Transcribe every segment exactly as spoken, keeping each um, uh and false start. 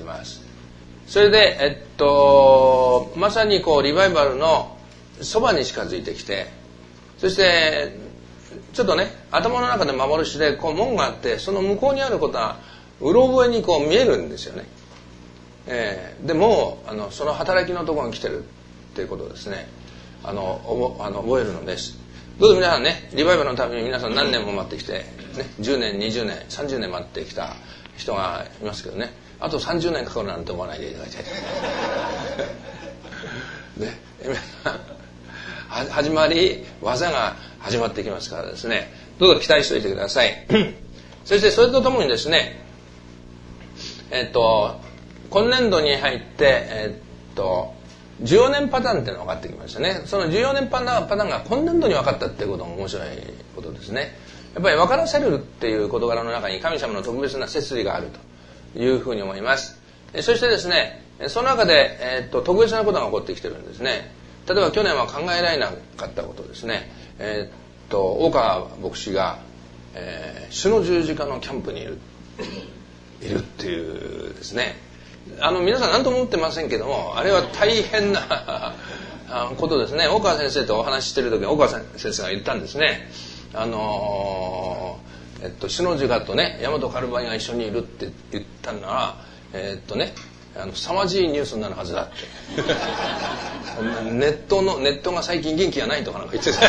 ます。それで、えっと、まさにこうリバイバルのそばに近づいてきて、そしてちょっとね、頭の中で幻でこう門があって、その向こうにあることはうろ覚えにこう見えるんですよね。えー、でもあのその働きのところに来てるっていうことをですね、あのおぼあの覚えるのです。どうぞ皆さんね、リバイバルのために皆さん何年も待ってきて、ね、じゅうねんにじゅうねんさんじゅうねん待ってきた人がいますけどね、あとさんじゅうねんかかるなんて思わないでいただきたいね、始まり技が始まってきますからですね、どうぞ期待しておいてくださいそしてそれとともにですね、えっと今年度に入って、えっとじゅうよねんパターンっていうのが分かってきましたね。そのじゅうよねんパターンが今年度に分かったっていうことが面白いことですね。やっぱり分からせるっていう事柄の中に神様の特別な摂理があるというふうに思います。そしてですね、その中で、えっと特別なことが起こってきてるんですね。例えば去年は考えられなかったことですね。えっと大川牧師が、えー、主の十字架のキャンプにいるいるっていうですね、あの皆さん何とも思ってませんけども、あれは大変なことですね。大川先生とお話ししてる時に大川先生が言ったんですね。あのー、えっと主の字がとね、大和カルバニが一緒にいるって言ったのは、えっとね、あの凄まじいニュースになるはずだってネットのネットが最近元気がないとかなんか言ってた、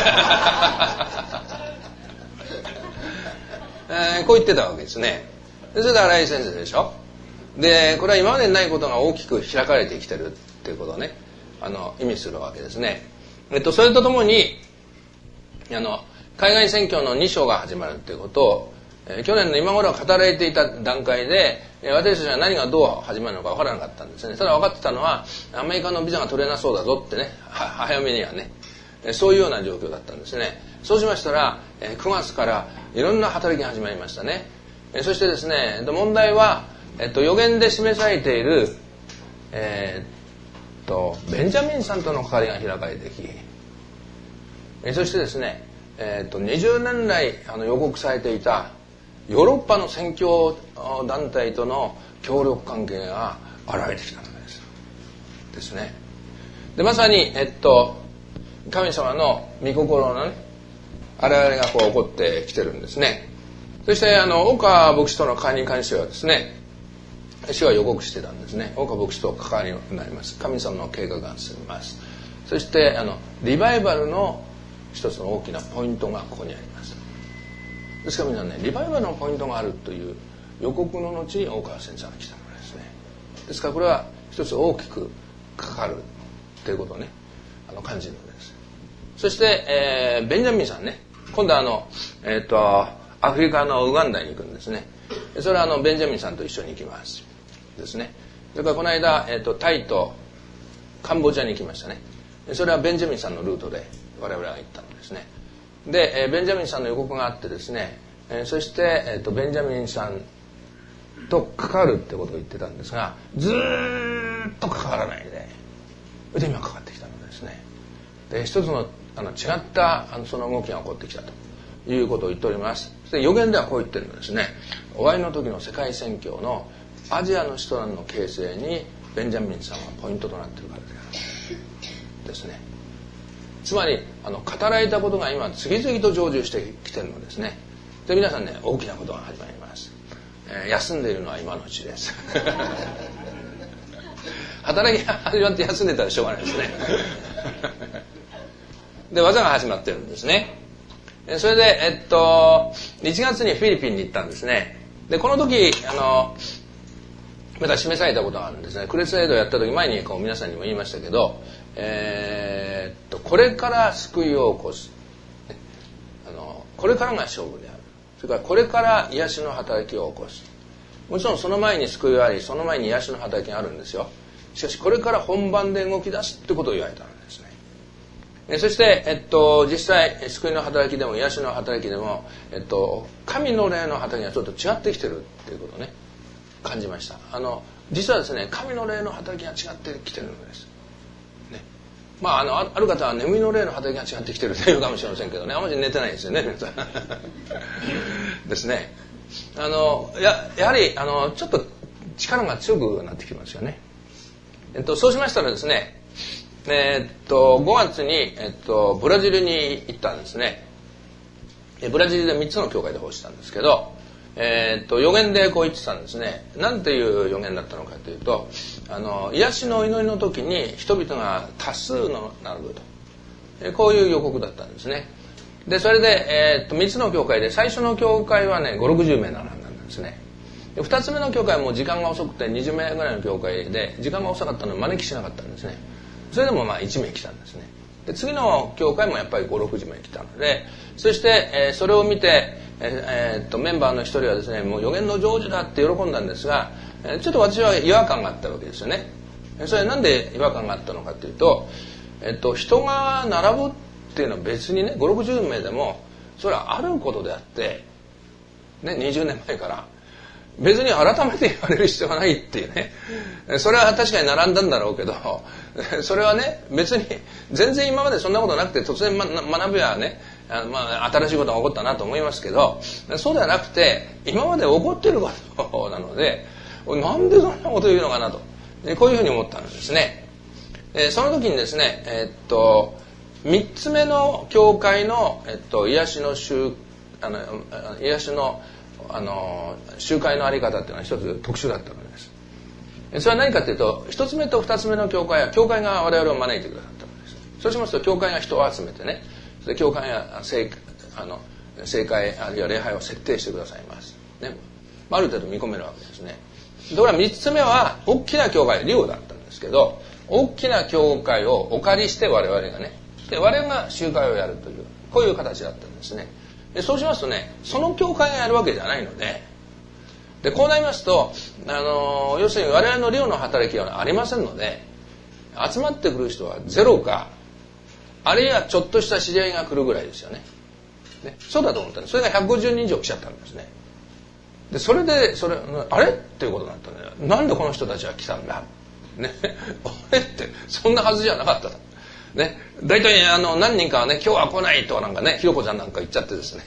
えー、こう言ってたわけですね。それで荒井先生でしょ。でこれは今までにないことが大きく開かれてきてるっていうことをね、あの意味するわけですね。えっとそれとともにあの海外選挙のに章が始まるっていうことを、えー、去年の今頃は語られていた段階で、えー、私たちは何がどう始まるのか分からなかったんですね。ただ分かってたのはアメリカのビザが取れなそうだぞってね、早めにはね、えー、そういうような状況だったんですね。そうしましたら、えー、くがつからいろんな働きが始まりましたね。えー、そしてですね、問題はえっと、予言で示されている、えー、っとベンジャミンさんとの関わりが開かれてき、えそしてですね、えー、っとにじゅうねん来あの予告されていたヨーロッパの宣教団体との協力関係が現れてきたのですですね。でまさに、えっと、神様の御心のね現れがこう起こってきてるんですね。そしてあの大川牧師との関わりに関してはですね、主は予告してたんですね。大川牧師と関わりになります。神様の計画が進みます。そしてあのリバイバルの一つの大きなポイントがここにあります。ですから皆さんね、リバイバルのポイントがあるという予告の後に大川先生が来たのですね。ですからこれは一つ大きくかかるということをね、あの感じるのです。そして、えー、ベンジャミンさんね、今度はあの、えー、とアフリカのウガンダに行くんですね。それはあのベンジャミンさんと一緒に行きますですね。それからこの間、えー、とタイとカンボジアに行きましたね。それはベンジャミンさんのルートで我々が行ったのですね。で、えー、ベンジャミンさんの予告があってですね、えー、そして、えー、とベンジャミンさんと関わるってことを言ってたんですが、ずーっと関わらないで、それで今かかってきたのですね。で一つの、あの違ったあのその動きが起こってきたということを言っております。そして予言ではこう言ってるのですね。終わりの時の世界宣教のアジアの首都の形成にベンジャミンさんはポイントとなっているからであるですね。つまりあの語られたことが今次々と成就してきているのですね。で皆さんね、大きなことが始まります。えー、休んでいるのは今のうちです働きが始まって休んでたらしょうがないですねで技が始まってるんですね。それで、えっと、いちがつにフィリピンに行ったんですね。でこの時あのまた示されたことがあるんですね。クレセイドをやった時前にこう皆さんにも言いましたけど、えー、っとこれから救いを起こす、あのこれからが勝負である。それからこれから癒しの働きを起こす。もちろんその前に救いがあり、その前に癒しの働きがあるんですよ。しかしこれから本番で動き出すってことを言われたんですね。そして、えっと、実際救いの働きでも癒しの働きでも、えっと、神の霊の働きがちょっと違ってきてるっていうことをね感じました。あの実はですね、神の霊の働きが違ってきてるのです、ね。まあ、あのある方は眠りの霊の働きが違ってきてるというかもしれませんけどね、あまり寝てないですよね皆さんですね。あの や, やはりあのちょっと力が強くなってきますよね。えっと、そうしましたらですね、えっと、ごがつに、えっと、ブラジルに行ったんですね。ブラジルでみっつの教会で奉仕したんですけど、えっと、予言でこう言ってたんですね。なんていう予言だったのかというと、あの、癒しの祈りの時に人々が多数の並ぶと。こういう予告だったんですね。で、それで、えっと、みっつの教会で、最初の教会はね、ご、ろくじゅうめい並んだんですね。で、ふたつめの教会はもう時間が遅くてにじゅうめいぐらいの教会で、時間が遅かったので招きしなかったんですね。それでもまあいちめい来たんですね。で、次の教会もやっぱりご、ろくじゅうめい来たので、そして、えー、それを見て、えー、っとメンバーの一人はですね、もう予言の成就だって喜んだんですが、えー、ちょっと私は違和感があったわけですよね。それはなんで違和感があったのかというと、えー、っと人が並ぶっていうのは別にね、ご、ろくじゅうめいでもそれはあることであって、ね、にじゅうねんまえから別に改めて言われる必要がないっていうね。それは確かに並んだんだろうけど、それはね、別に全然今までそんなことなくて、突然、ま、学ぶやね、あの、まあ、新しいことが起こったなと思いますけど、そうではなくて、今まで起こっていることなので、なんでそんなこと言うのかなと、こういうふうに思ったんですね。その時にですね、えっと、三つ目の教会の、えっと、癒しの集、あの、癒しのあの集会のあり方っていうのは一つ特殊だったわけです。それは何かというと、一つ目と二つ目の教会は教会が我々を招いてくださったわけです。そうしますと教会が人を集めてね、それで教会が聖あの聖会あるいは礼拝を設定してくださいますね。ある程度見込めるわけですね。ところが三つ目は大きな教会、リオだったんですけど、大きな教会をお借りして我々がね、で我々が集会をやるというこういう形だったんですね。でそうしますとね、その教会がやるわけじゃないので、でこうなりますと、あの要するに我々のリオの働きはありませんので、集まってくる人はゼロか、あるいはちょっとした知り合いが来るぐらいですよね。ね、そうだと思ったんです。それがひゃくごじゅうにん以上来ちゃったんですね。でそれでそれあれっていうことになったんだよ。なんでこの人たちは来たんだ、ね、あれってそんなはずじゃなかったと。ね、大体あの何人かはね、今日は来ないとかなんかね、ひろこちゃんなんか言っちゃってですね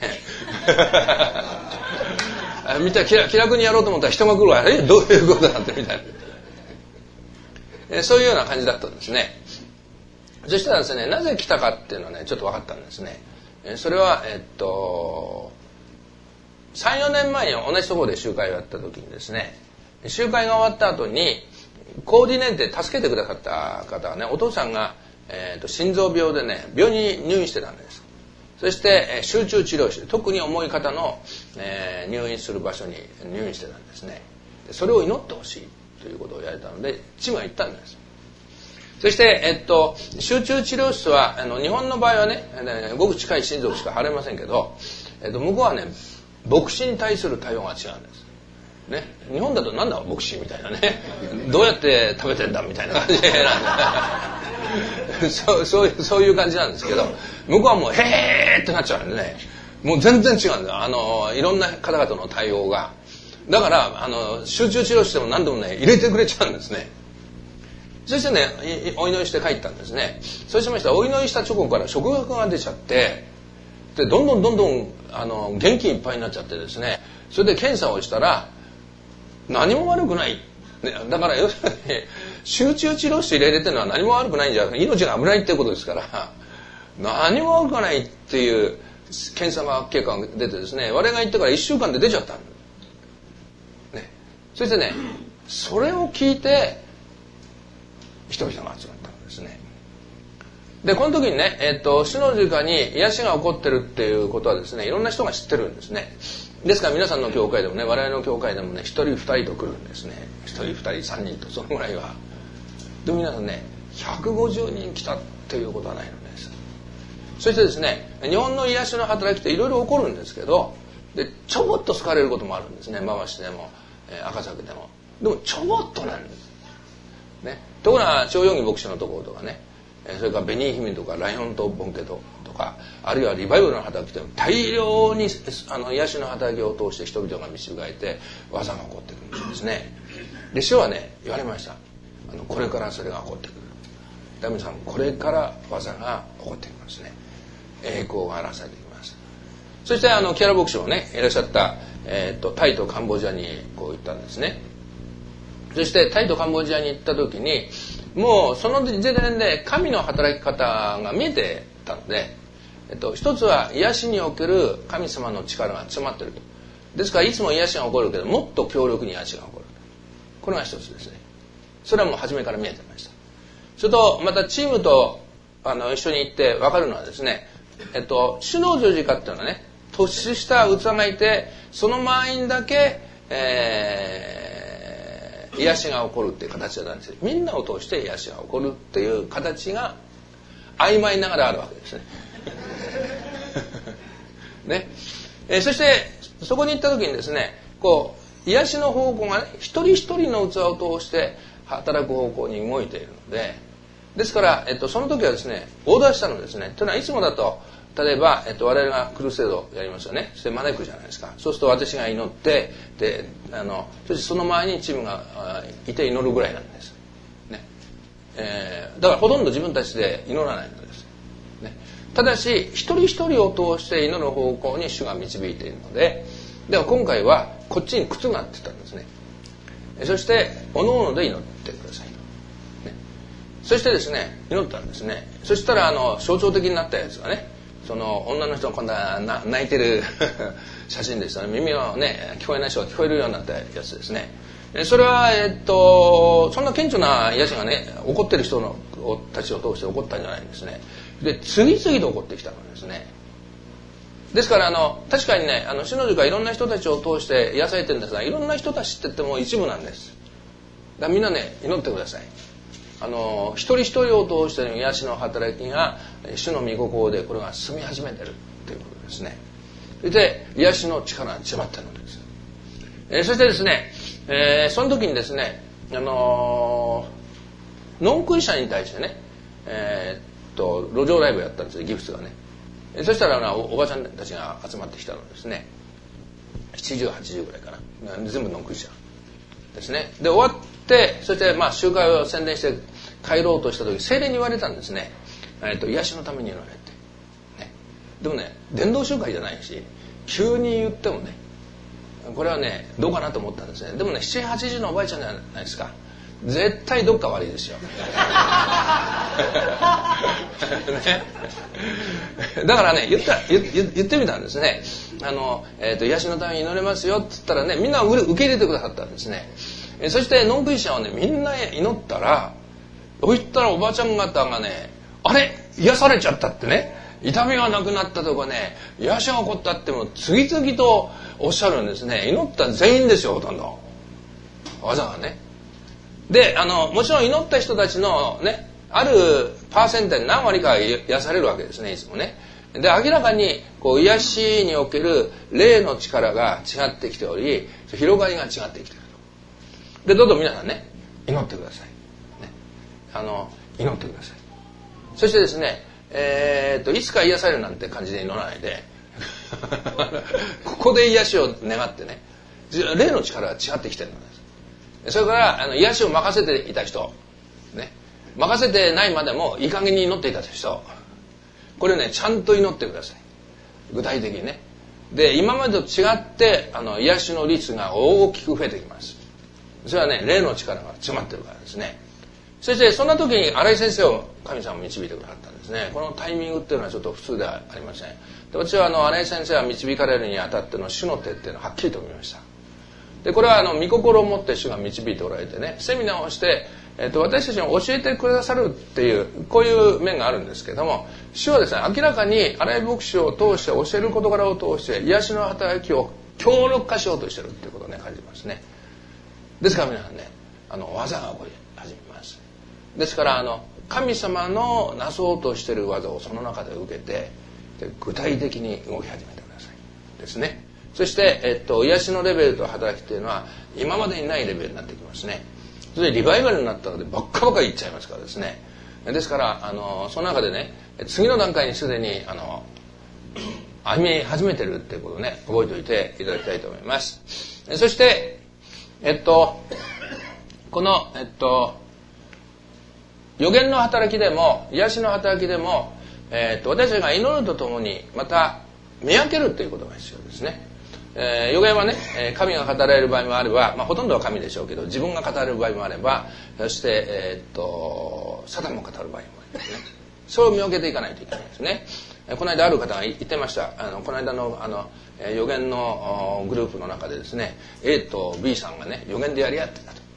みたいな気楽にやろうと思ったら人が来るわ、えどういうことだってみたいな、えそういうような感じだったんですね。そしたらですね、なぜ来たかっていうのはねちょっと分かったんですね。えそれはえっとさん、よねんまえに同じところで集会をやった時にですね、集会が終わった後にコーディネートで助けてくださった方はね、お父さんがえー、と心臓病でね、病院に入院してたんです。そして、えー、集中治療室、特に重い方の、えー、入院する場所に入院してたんですね。でそれを祈ってほしいということを言われたので、チームが行ったんです。そして、えっと、集中治療室はあの日本の場合はね、えー、ごく近い親族しか入れませんけど、えー、と向こうはね、牧師に対する対応が違うんです。ね、日本だとなんだ牧師みたいなね、どうやって食べてんだみたいな感じなんでそう、そういうそういう感じなんですけど、向こうはもうへーってなっちゃうんでね、もう全然違うんだ、あのいろんな方々の対応が。だからあの集中治療しても何でもね入れてくれちゃうんですね。そしてねお祈りして帰ったんですね。そうしましたらお祈りした直後から食欲が出ちゃって、でどんどんどんどんあの元気いっぱいになっちゃってですね、それで検査をしたら何も悪くない、ね、だから要するに集中治療室入れてるのは何も悪くないんじゃなくて命が危ないってことですから、何も悪くないっていう検査が結果が出てですね、我々が行ってからいっしゅうかんで出ちゃったんです、ね、そしてねそれを聞いて人々が集まったんですね。でこの時にね、えっと、主の十字架に癒しが起こってるっていうことはですね、いろんな人が知ってるんですね。ですから皆さんの教会でもね、我々の教会でもね、一人二人と来るんですね。一人二人三人とそのぐらいは。でも皆さんね、ひゃくごじゅうにん来たっていうことはないのです。そしてですね、日本の癒しの働きっていろいろ起こるんですけど、でちょぼっと好かれることもあるんですね。馬橋でも、えー、赤崎でも。でもちょぼっとなんです。ね、ところが長陽義牧師のところとかね、それからベニーヒミンとかライオンとボンケトとか、あるいはリバイバルの働きでも大量にあの癒しの働きを通して人々が導かれて技が起こってくるんですね。で主はね言われました。あのこれからそれが起こってくる。ダメさん、これから技が起こってきますね。栄光が表されてきます。そしてあのキャラ牧師もねいらっしゃった、えー、とタイとカンボジアにこう言ったんですね。 そしてタイとカンボジアに行った時にもうその時点で神の働き方が見えてたので、えっと、一つは癒しにおける神様の力が詰まっていると。ですからいつも癒しが起こるけどもっと強力に癒しが起こる。これが一つですね。それはもう初めから見えてました。それとまたチームとあの一緒に行って分かるのはですね、えっと、首脳十字架っていうのはね、突出した器がいてその満員だけ、えー、癒しが起こるっていう形なんですよ。みんなを通して癒しが起こるっていう形が曖昧ながらあるわけですね。ね、えー、そしてそこに行った時にですね、こう癒しの方向が、ね、一人一人の器を通して働く方向に動いているので、ですから、えっと、その時はですね、オーダーしたのですね。というのはいつもだと例えば、えっと、我々がクルセードやりますよね。そして招くじゃないですか。そうすると私が祈ってで、あのそしてその前にチームがいて祈るぐらいなんです、ねえー、だからほとんど自分たちで祈らないのです、ね、ただし一人一人を通して祈る方向に主が導いているので、では今回はこっちに靴がって言ったんですね。そしておのおので祈ってくださいと、ね、そしてですね祈ったんですね。そしたらあの象徴的になったやつがね、その女の人が今度は泣いてる写真でしたね。耳がね聞こえない人が聞こえるようになったやつですね。それはえっとそんな顕著な癒しがね怒ってる人のたちを通して起こったんじゃないんですね。で次々と起こってきたのですね。ですからあの確かにね、あの主の十字架いろんな人たちを通して癒されてるんですが、いろんな人たちって言っても一部なんです。だからみんなね祈ってください。あの一人一人を通しての癒しの働きが主の御心でこれが進み始めてるということですね。そして癒しの力が詰まってるのです、えー、そしてですね、えー、その時にですね、あのー、ノンクリスチャンに対してね、えー、っと路上ライブやったんですよ、ギフスがね。そしたらおばちゃんたちが集まってきたのですね。ななじゅうはちじゅうぐらいかな、全部ノンクリスチャンですね。で終わって、そしてまあ集会を宣伝して帰ろうとした時、聖霊に言われたんですね。えっと癒しのために祈れって、ね。でもね伝道集会じゃないし急に言ってもねこれはねどうかなと思ったんですね。でもねななじゅうはちじゅうのおばあちゃんじゃないですか。絶対どっか悪いですよ、ね、だからね言った言言ってみたんですね。あの、えーと、癒しのために祈れますよって言ったらね、みんな受け入れてくださったんですね。えそしてノンクリスチャンはねみんな祈ったら、そう言ったらおばあちゃん方がね、あれ癒されちゃったってね、痛みがなくなったとかね、癒しが起こったっても次々とおっしゃるんですね。祈った全員ですよ、ほとんど技がね。であのもちろん祈った人たちのねあるパーセンテージ何割かが癒されるわけですね、いつもね。で明らかにこう癒しにおける霊の力が違ってきており、広がりが違ってきていると。でどうぞ皆さんね祈ってください、ね、あの祈ってください。そしてですね、えー、っといつか癒されるなんて感じで祈らないでここで癒しを願ってね、霊の力が違ってきてるのです。それからあの癒しを任せていた人、ね、任せてないまでもいい加減に祈っていた人、これねちゃんと祈ってください、具体的にね。で今までと違ってあの癒しの率が大きく増えてきます。それはね霊の力が詰まってるからですね。そしてそんな時に新井先生を神様導いてくださったんですね。このタイミングっていうのはちょっと普通ではありません。で私はあの新井先生が導かれるにあたっての主の手っていうのをはっきりと見ました。でこれはあの御心を持って主が導いておられてね、セミナーをして、えー、と私たちに教えてくださるっていうこういう面があるんですけども、主はですね明らかに新井牧師を通して教える事柄を通して癒しの働きを強力化しようとしてるっていうことをね感じますね。ですから皆さんね、あの技が起こり始めます。ですからあの神様のなそうとしている技をその中で受けて、で具体的に動き始めてくださいですね。そして、えっと、癒しのレベルと働きというのは今までにないレベルになってきますね。それでリバイバルになったのでばっかばっかりいっちゃいますからですね。ですからあのその中でね次の段階にすでにあの歩み始めてるっていうことをね覚えておいていただきたいと思います。そしてえっとこのえっと予言の働きでも癒しの働きでも、えっと私たちが祈るとともにまた見分けるということが必要ですね。 えー、予言はね、神が語られる場合もあれば、まあ、ほとんどは神でしょうけど、自分が語られる場合もあれば、そして、えー、っとサタンも語る場合もありますね。それを見分けていかないといけないですね。この間ある方が言ってました。あのこの間のあの予言のグループの中でですね、 A と B さんがね予言でやり合ってたと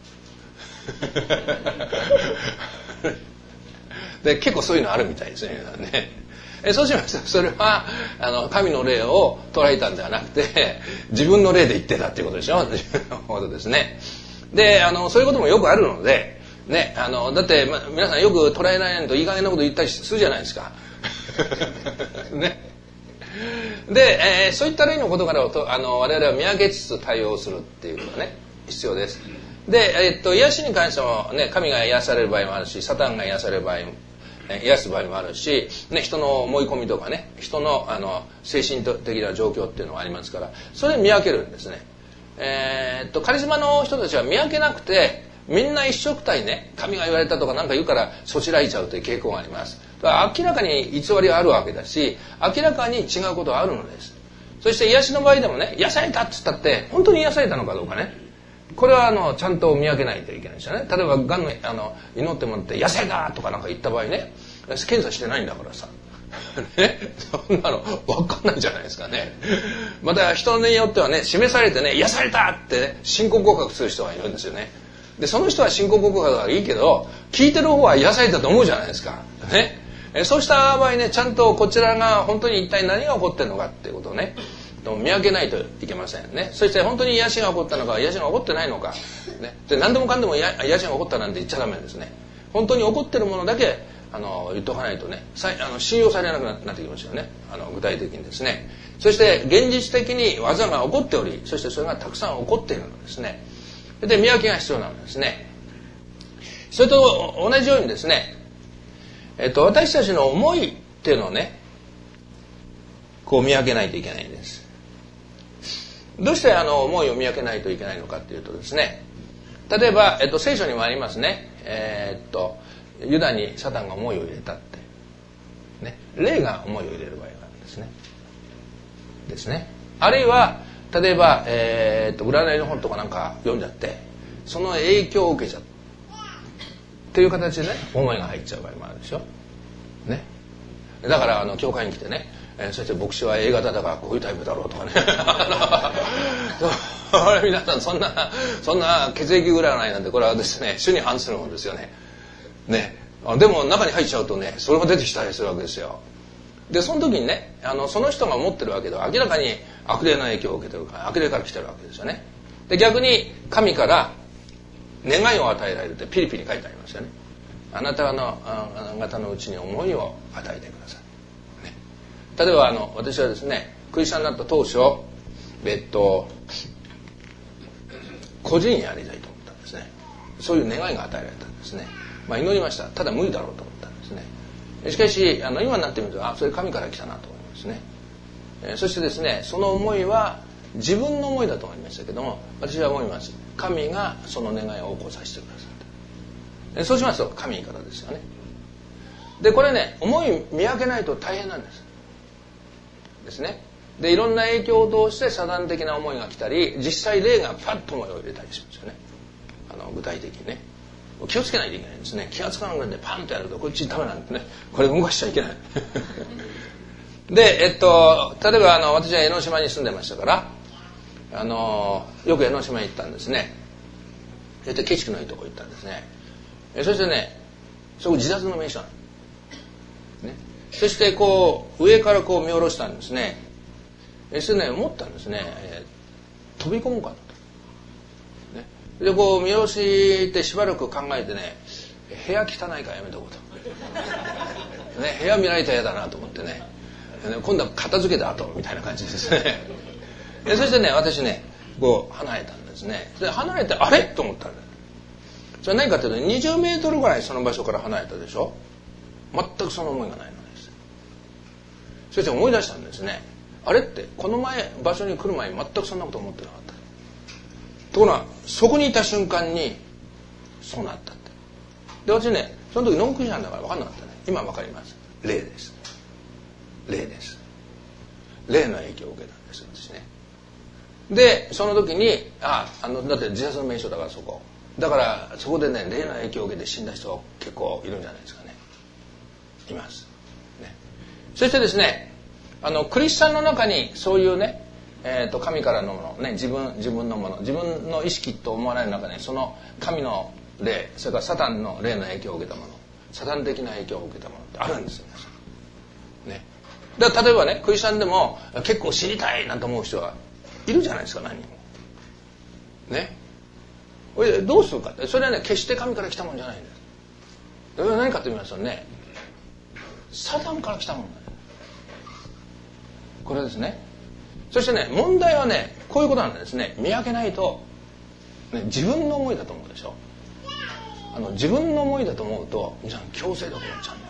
で結構そういうのあるみたいですね。えそうしましたら、それはあの神の霊を捉えたんではなくて、自分の霊で言ってたっていうことでしょ。自分のことですね。であのそういうこともよくあるので、ね、あのだって、ま、皆さんよく捉えられないといい加減なこと言ったりするじゃないですか。ね、で、えー、そういった例のことからとあの我々は見分けつつ対応するっていうことがね必要です。で、えー、っと癒しに関しても、ね、神が癒される場合もあるし、サタンが癒される場合も癒す場合もあるし、ね、人の思い込みとかね、人の、あの精神的な状況っていうのがありますから、それ見分けるんですね。えー、っとカリスマの人たちは見分けなくて、みんな一緒くたにね、神が言われたとか何か言うからそちらいちゃうという傾向があります。だから明らかに偽りはあるわけだし、明らかに違うことはあるのです。そして癒しの場合でもね、癒されたっつったって本当に癒されたのかどうかね、これはあのちゃんと見分けないといけないですよね。例えばがんのあの祈ってもらって癒されたとかなんか言った場合ね、検査してないんだからさね、そんなの分かんないじゃないですかね。また人によってはね、示されてね癒されたって、ね、信仰告白する人がいるんですよね。でその人は信仰告白がいいけど、聞いてる方は癒されたと思うじゃないですかね。えそうした場合ね、ちゃんとこちらが本当に一体何が起こってるのかっていうことをね見分けないといけませんね。そして本当に癒しが起こったのか癒しが起こってないのか、ね、で何でもかんでも癒しが起こったなんて言っちゃダメですね。本当に起こってるものだけあの言っとかないとね、あの信用されなくなってきますよね。あの具体的にですね。そして現実的に技が起こっており、そしてそれがたくさん起こっているのですね。で見分けが必要なんですね。それと同じようにですね、えっと、私たちの思いっていうのをねこう見分けないといけないんです。どうしてあの思いを見分けないといけないのかっていうとですね、例えば、えっと、聖書にもありますね、えー、っとユダにサタンが思いを入れたって、ね、霊が思いを入れる場合があるんですね。ですね。あるいは例えば、えー、っと占いの本とかなんか読んじゃってその影響を受けちゃうっていう形でね思いが入っちゃう場合もあるでしょ。ね。だからあの教会に来てね、えー、そして牧師は A 型だからこういうタイプだろうとかね皆さんそんなそんな血液占いなんてこれはですね主に反するものですよね。ね。でも中に入っちゃうとねそれが出てきたりするわけですよ。でその時にねあのその人が持ってるわけでは明らかに悪霊の影響を受けてるから悪霊から来てるわけですよね。で逆に神から願いを与えられるってピリピリ書いてありますよね。あなたのあなたのうちに思いを与えてください、ね、例えばあの私はですねクリスチャンになった当初えっと個人やりたいと思ったんですね。そういう願いが与えられたんですね。まあ祈りました。ただ無理だろうと思ったんですね。しかしあの今になってみるとあそれ神から来たなと思いますね。えそしてですねその思いは自分の思いだと思いましたけども、私は思います。神がその願いを起こさせてくださった。そうしますと神からですよね。でこれね思い見分けないと大変なんですですね。でいろんな影響を通してサタン的な思いが来たり、実際霊がパッと思いを入れたりしますよね。あの具体的にね気をつけないといけないんですね。気がつかなくなってパンとやるとこっちダメなんでね、これ動かしちゃいけないでえっと例えばあの私は江ノ島に住んでましたからあのよく江ノ島に行ったんですね。そして景色のいいとこ行ったんですね。えそしてねそこ自殺の名所なんです、ね、そしてこう上からこう見下ろしたんですね。えそれね思ったんですね、えー、飛び込もうかなと、ね、でこう見下ろしてしばらく考えてね部屋汚いからやめとこうと、ね、部屋見られたら嫌だなと思ってね今度は片付けた後みたいな感じですねでそしてね私ねこう離れたんですね。で離れてあれと思ったんだ。それは何かというとにじゅうメートルぐらいその場所から離れたでしょ。全くその思いがないのです。そして思い出したんですね。あれってこの前場所に来る前に全くそんなこと思ってなかった。ところがそこにいた瞬間にそうなったって。で私ねその時ノンクリスチャンだから分かんなかったね。今分かります。霊です。霊です。霊の影響を受けたんです私ね。 でその時にああのだって自殺の名所だからそこだからそこでね霊の影響を受けて死んだ人結構いるんじゃないですかね。います、ね、そしてですねあのクリスチャンの中にそういうね、えー、と神からのもの、ね、自分自分のもの自分の意識と思われる中にその神の霊それからサタンの霊の影響を受けたものサタン的な影響を受けたものってあるんですよね。だから例えばねクリスチャンでも結構死にたいなんて思う人はいるじゃないですか何人もね。これどうするかってそれはね決して神から来たもんじゃないんです。それは何かと言いますとねサタンから来たもんだよこれですね。そしてね問題はねこういうことなんですね。見分けないと、ね、自分の思いだと思うでしょ。あの自分の思いだと思うと皆さん強制力持っちゃうんです。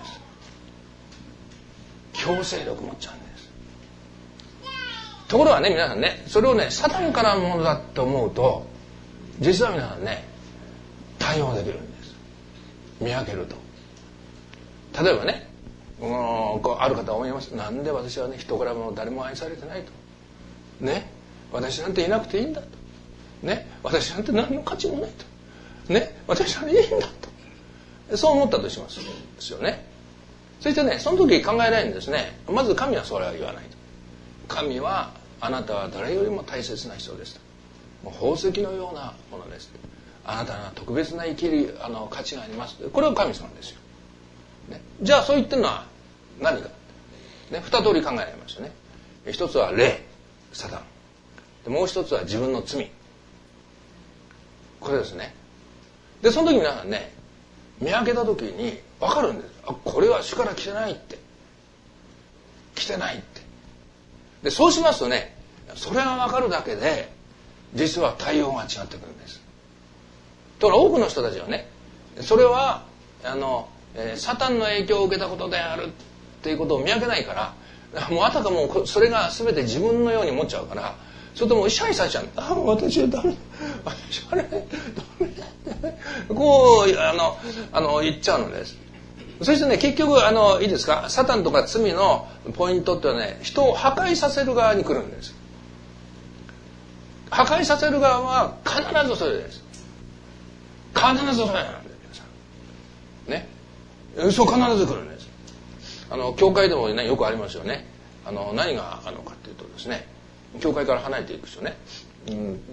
強制力持っちゃうんです。ところがね皆さんねそれをねサタンからのものだと思うと実は皆さんね対応できるんです。見分けると。例えばねこうある方は思います。なんで私はね人からも誰も愛されてないとね私なんていなくていいんだとね私なんて何の価値もないとね私なんていいんだとそう思ったとしますですよね。そしてねその時考えられるんですね。まず神はそれは言わないと。神はあなたは誰よりも大切な人ですと。もう宝石のようなものです。あなたは特別な生きるあの価値があります。これは神様ですよ、ね、じゃあそう言ってるのは何か、ね、二通り考えられますよね。一つは霊サタンでもう一つは自分の罪これですね。でその時皆さんね見分けた時に分かるんです。あこれは主から来てないって来てないってでそうしますとねそれが分かるだけで実は対応が違ってくるんです。ところが多くの人たちはねそれはあの、えー、サタンの影響を受けたことであるっていうことを見分けないからもうあたかもそれが全て自分のように思っちゃうからそれとも支配されちゃう。あ私はダメ私はねダメこうあのあの言っちゃうのです。そしてね結局あのいいですかサタンとか罪のポイントってのはね人を破壊させる側に来るんです。破壊させる側は必ずそれです。必ずそれなんです皆さんね。そう必ず来るんです。あの教会でもねよくありますよね。あの何があるのかっていうとですね教会から離れていく人ね、うん、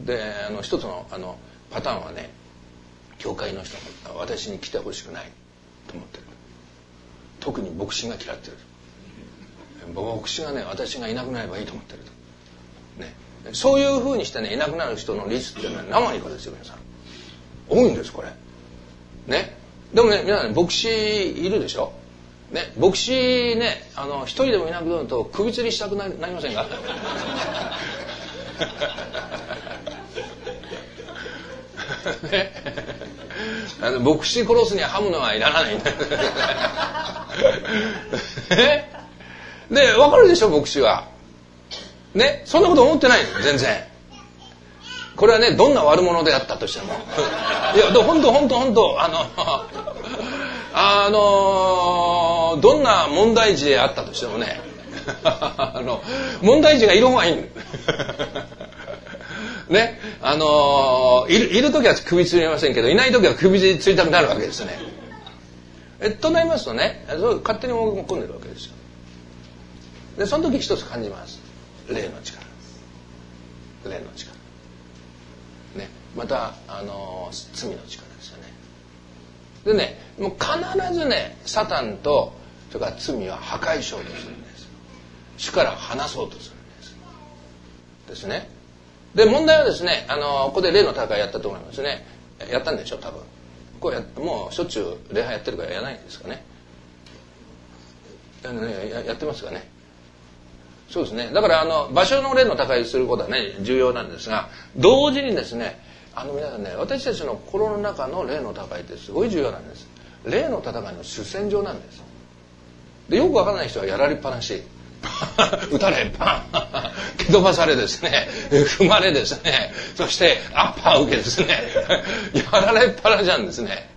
であの一つのあのパターンはね教会の人が私に来てほしくないと思ってる。特に牧師が嫌ってる。牧師がね私がいなくなればいいと思ってると、ね、そういうふうにしてねいなくなる人の率っていうのは何割かですよ皆さん。多いんですこれね。でもね皆さん、ね、牧師いるでしょね。牧師ねあの一人でもいなくなると首吊りしたくなりませんかね、あの牧師殺すには刃物はいらないんだね。で分かるでしょ牧師はねそんなこと思ってないの全然。これはねどんな悪者であったとしてもいや本当本当本当あのあのどんな問題児であったとしてもねあの問題児がいる方がいいね。あのいるいる時は首つりませんけどいない時は首つりたくなるわけですね。えとなりますとねそう勝手に思い込んでるわけですよ。でその時一つ感じます。霊の力霊の力ね、またあの罪の力ですよね。でねもう必ずねサタンとそれから罪は破壊しようとするんです。主から離そうとするんですですね。で問題はですねあのここで霊の大会やったと思いますね。やったんでしょ多分。こうやもうしょっちゅう礼拝やってるからやらないんですかね。や, や, やってますかね。そうですね。だからあの場所の霊の高いすることはね重要なんですが同時にですねあの皆さんね私たちの心の中の霊の高いってすごい重要なんです。霊の戦いの主戦場なんです。でよくわからない人はやられっぱなし撃たれパン蹴飛ばされですね踏まれですねそしてアッパー受けですねやられっぱなしなんですね。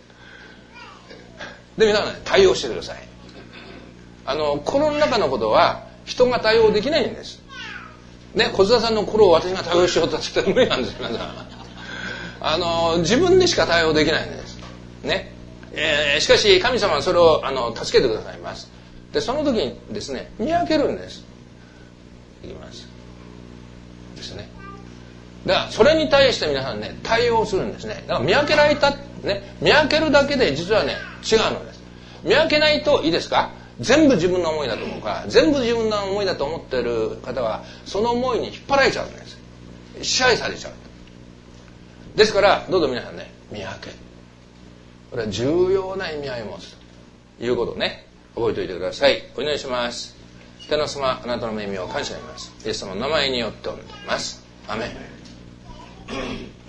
で皆さんね対応してください。あの心の中のことは人が対応できないんです。 ね、小津田さんの心を私が対応しようとして無理なんですよ、皆さん。あの、自分でしか対応できないんです。ね。えー、しかし、神様はそれを、あの、助けてくださいます。で、その時にですね、見分けるんです。いきます。ですね。だから、それに対して皆さんね、対応するんですね。だから、見分けられた、ね、見分けるだけで実はね、違うのです。見分けないといいですか？全部自分の思いだと思うから、全部自分の思いだと思っている方は、その思いに引っ張られちゃうんです。支配されちゃう。ですから、どうぞ皆さんね、見分け。これは重要な意味合いを持つということをね、覚えておいてください。お祈りします。天の様、あなたの恵みを感謝します。イエス様の名前によってお祈りします。アメン。